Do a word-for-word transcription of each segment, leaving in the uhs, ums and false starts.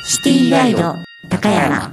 シティガイド高山。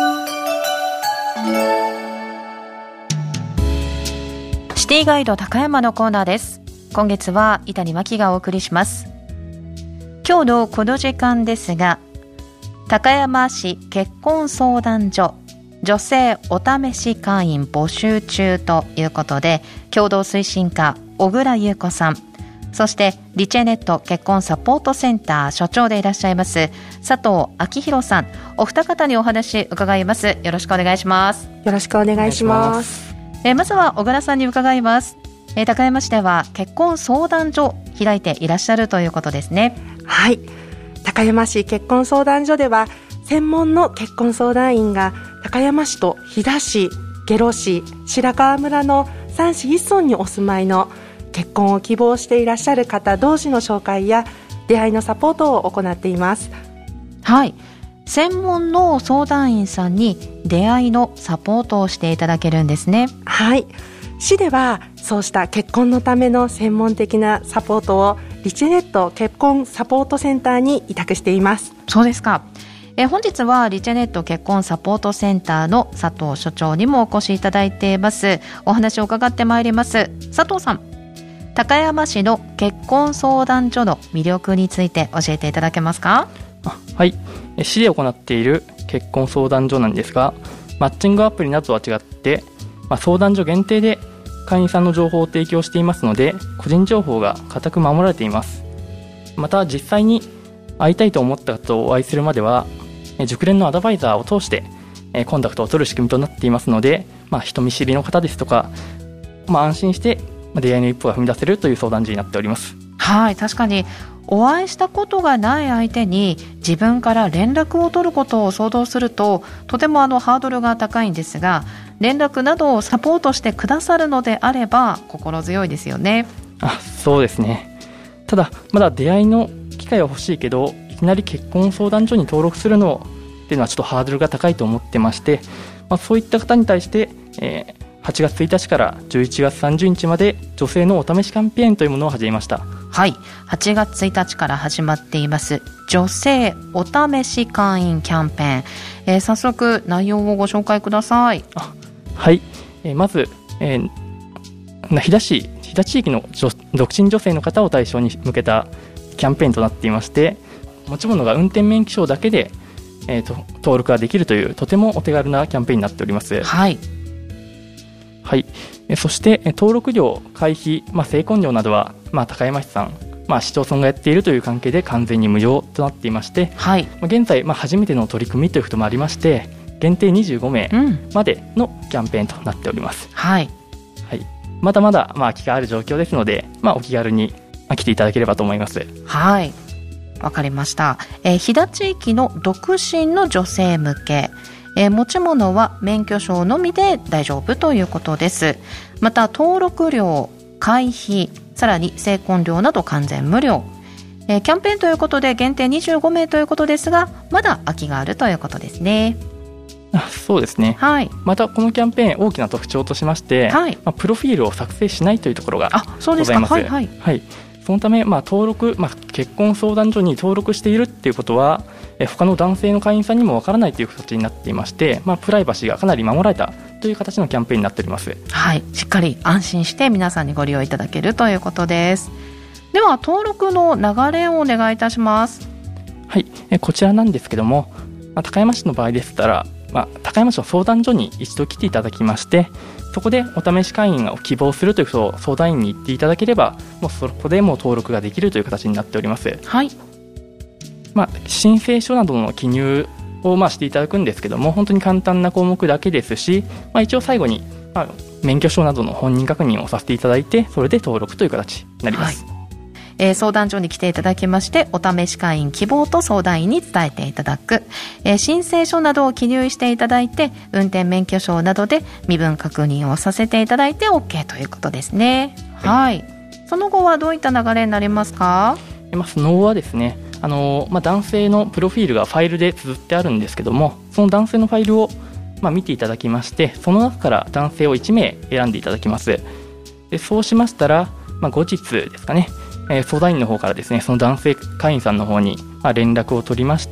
シティガイド高山のコーナーです。今月は伊谷真希がお送りします。今日のこの時間ですが、高山市結婚相談所女性お試し会員募集中ということで、共同推進課小倉優子さん、そしてリチェネット結婚サポートセンター所長でいらっしゃいます佐藤明宏さん、お二方にお話伺います。よろしくお願いします。 よろしくお願いします。 えまずは小倉さんに伺います。え高山市では結婚相談所開いていらっしゃるということですね。 はい、高山市結婚相談所では専門の結婚相談員が高山市と飛騨市、下呂市、白川村のさん市いっ村にお住まいの結婚を希望していらっしゃる方同士の紹介や出会いのサポートを行っています。 はい、専門の相談員さんに出会いのサポートをしていただけるんですね。 はい、市ではそうした結婚のための専門的なサポートをリチェネット結婚サポートセンターに委託しています。 そうですか。え本日はリチェネット結婚サポートセンターの佐藤所長にもお越しいただいています。お話を伺ってまいります。佐藤さん、高山市の結婚相談所の魅力について教えていただけますか？ あはい、市で行っている結婚相談所なんですが、マッチングアプリなどとは違って、まあ、相談所限定で会員さんの情報を提供していますので、個人情報が固く守られています。また実際に会いたいと思った方とお会いするまでは、熟練のアドバイザーを通してコンタクトを取る仕組みとなっていますので、まあ、人見知りの方ですとか、まあ、安心して出会いの一歩が踏み出せるという相談所になっております。 はい、確かにお会いしたことがない相手に自分から連絡を取ることを想像すると、とてもあのハードルが高いんですが、連絡などをサポートしてくださるのであれば心強いですよね。 あ、そうですね。ただまだ出会いの機会は欲しいけど、いきなり結婚相談所に登録するのっていうのはちょっとハードルが高いと思ってまして、まあ、そういった方に対して、えーはちがつついたちからじゅういちがつさんじゅうにちまで女性のお試しキャンペーンというものを始めました。 はい、はちがつついたちから始まっています女性お試し会員キャンペーン、えー、早速内容をご紹介ください。 あはい、えー、まず、えー、飛騨市飛騨地域の独身女性の方を対象に向けたキャンペーンとなっていまして、持ち物が運転免許証だけで、えー、と登録ができるというとてもお手軽なキャンペーンになっております。 はい、 はい、そして登録料、会費、まあ、成婚料などは、まあ、高山市さん、まあ、市町村がやっているという関係で完全に無料となっていまして、はい、現在、まあ、初めての取り組みということもありまして、限定にじゅうごめいまでのキャンペーンとなっております。 はいはい、まだまだ、まあ、空きがある状況ですので、まあ、お気軽に来ていただければと思います。 はい、わかりました。えー、飛騨地域の独身の女性向け、えー、持ち物は免許証のみで大丈夫ということです。また登録料、会費、さらに成婚料など完全無料、えー、キャンペーンということで限定にじゅうごめいということですが、まだ空きがあるということですね。 あ、そうですね、はい、またこのキャンペーン大きな特徴としまして、はい、まあ、プロフィールを作成しないというところがございます。はいはいはい、そのため、まあ、登録、まあ、結婚相談所に登録しているっていうことは、え他の男性の会員さんにもわからないという形になっていまして、まあ、プライバシーがかなり守られたという形のキャンペーンになっております。 はい、しっかり安心して皆さんにご利用いただけるということです。では登録の流れをお願いいたします。 はい、えこちらなんですけども、まあ、高山市の場合でしたら、まあ、高山市の相談所に一度来ていただきまして、そこでお試し会員を希望するということを相談員に言っていただければ、もうそこでもう登録ができるという形になっております。 はい、 まあ、申請書などの記入をまあしていただくんですけども、本当に簡単な項目だけですし、まあ、一応最後にまあ免許証などの本人確認をさせていただいて、それで登録という形になります。はい、 えー、相談所に来ていただきまして、お試し会員希望と相談員に伝えていただく、えー、申請書などを記入していただいて、運転免許証などで身分確認をさせていただいて OK ということですね。はい、はい、その後はどういった流れになりますか？ まあ、その後はですね、あのまあ、男性のプロフィールがファイルで綴ってあるんですけども、その男性のファイルをまあ見ていただきまして、その中から男性をいちめい選んでいただきます。でそうしましたら、まあ、後日ですかね、えー、相談員の方からですね、その男性会員さんの方にまあ連絡を取りまして、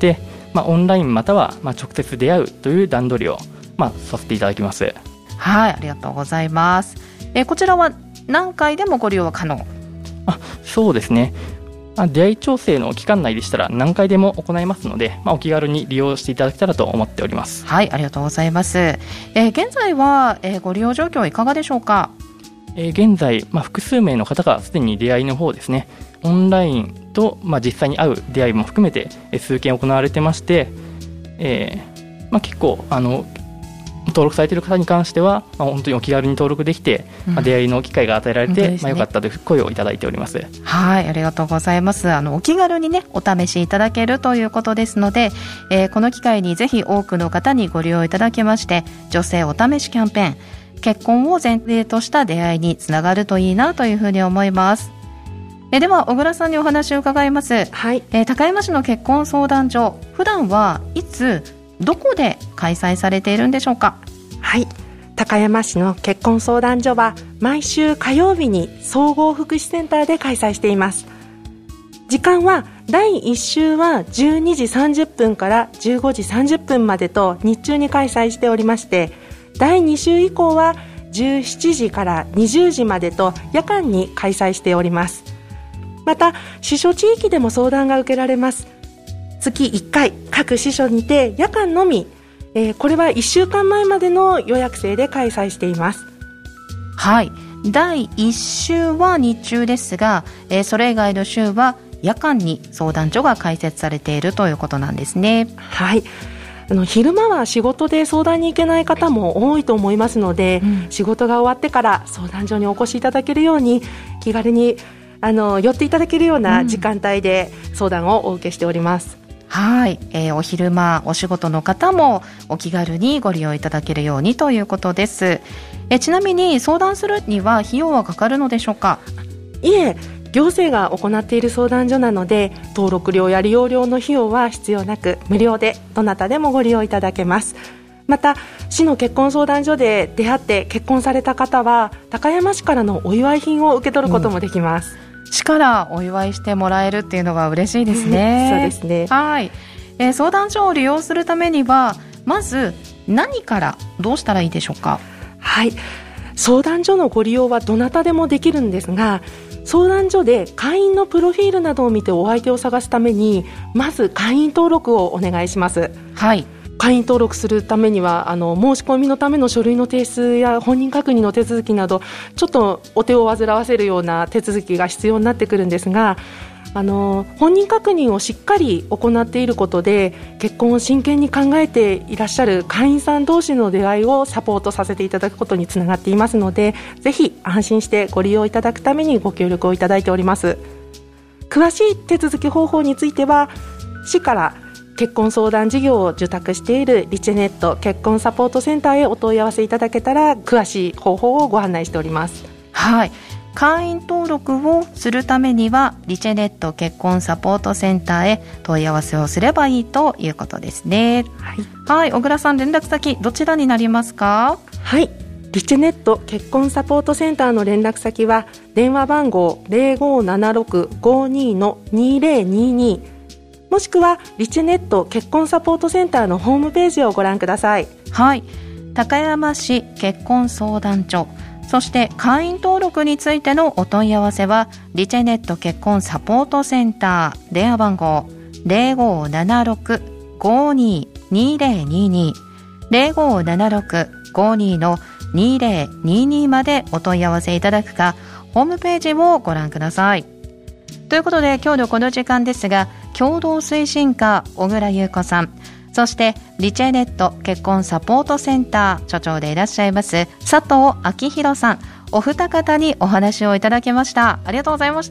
まあ、オンラインまたはまあ直接出会うという段取りをまあさせていただきます。 はい、ありがとうございます。えー、こちらは何回でもご利用は可能？ あ、そうですね。まあ、出会い調整の期間内でしたら何回でも行えますので、まあ、お気軽に利用していただけたらと思っております。 はい、ありがとうございます。えー、現在は、えー、ご利用状況いかがでしょうか？ えー、現在、まあ、複数名の方がすでに出会いの方ですね、オンラインと、まあ、実際に会う出会いも含めて、えー、数件行われてまして、えーまあ、結構あの登録されている方に関しては、まあ、本当にお気軽に登録できて、うん、まあ、出会いの機会が与えられて、ね、まあ、よかったという声をいただいております。 はい、ありがとうございます。あのお気軽にねお試しいただけるということですので、えー、この機会にぜひ多くの方にご利用いただきまして、女性お試しキャンペーン、結婚を前提とした出会いにつながるといいなというふうに思います。えでは小倉さんにお話を伺います。 はい、 えー、高山市の結婚相談所、普段はいつどこで開催されているんでしょうか？ はい、高山市の結婚相談所は毎週火曜日に総合福祉センターで開催しています。時間はだいいっ週はじゅうにじさんじゅっぷんからじゅうごじさんじゅっぷんまでと日中に開催しておりまして、だいに週以降はじゅうしちじからにじゅうじまでと夜間に開催しております。また支所地域でも相談が受けられます。月いっかい各支所にて夜間のみ、えー、これはいっしゅうかんまえまでの予約制で開催しています。 はい、だいいっ週は日中ですが、えー、それ以外の週は夜間に相談所が開設されているということなんですね。 はい、あの昼間は仕事で相談に行けない方も多いと思いますので、うん、仕事が終わってから相談所にお越しいただけるように、気軽にあの寄っていただけるような時間帯で相談をお受けしております。 うん、はい、えー、お昼間お仕事の方もお気軽にご利用いただけるようにということです。えちなみに相談するには費用はかかるのでしょうか？ いえ、行政が行っている相談所なので、登録料や利用料の費用は必要なく、無料でどなたでもご利用いただけます。また市の結婚相談所で出会って結婚された方は、高山市からのお祝い品を受け取ることもできます。 うん、市からお祝いしてもらえるっていうのは嬉しいですね。 そうですね。 はい、えー、相談所を利用するためにはまず何からどうしたらいいでしょうか？ はい、相談所のご利用はどなたでもできるんですが、相談所で会員のプロフィールなどを見てお相手を探すために、まず会員登録をお願いします。 はい、 会員登録するためには、あの申し込みのための書類の提出や本人確認の手続きなど、ちょっとお手を煩わせるような手続きが必要になってくるんですが、あの本人確認をしっかり行っていることで、結婚を真剣に考えていらっしゃる会員さん同士の出会いをサポートさせていただくことにつながっていますので、ぜひ安心してご利用いただくためにご協力をいただいております。詳しい手続き方法については、市から結婚相談事業を受託しているリチェネット結婚サポートセンターへお問い合わせいただけたら、詳しい方法をご案内しております。 はい、会員登録をするためにはリチェネット結婚サポートセンターへ問い合わせをすればいいということですね。はい、はい、小倉さん、連絡先どちらになりますか？ はい、リチェネット結婚サポートセンターの連絡先は電話番号 ゼロごーななろくごーにーのにーぜろにーにー、もしくはリチェネット結婚サポートセンターのホームページをご覧ください。 はい、高山市結婚相談所、そして会員登録についてのお問い合わせはリチェネット結婚サポートセンター、電話番号 ゼロごーななろくごーにーにーぜろにーにー ゼロごーななろくごーにーのにーぜろにーにーまでお問い合わせいただくか、ホームページをご覧ください。ということで今日のこの時間ですが、共同推進課小倉優子さん、そしてリチェネット結婚サポートセンター所長でいらっしゃいます佐藤明弘さん、お二方にお話をいただきました。ありがとうございました。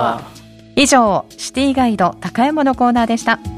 ありがとうございました。 以上、シティガイド高山のコーナーでした。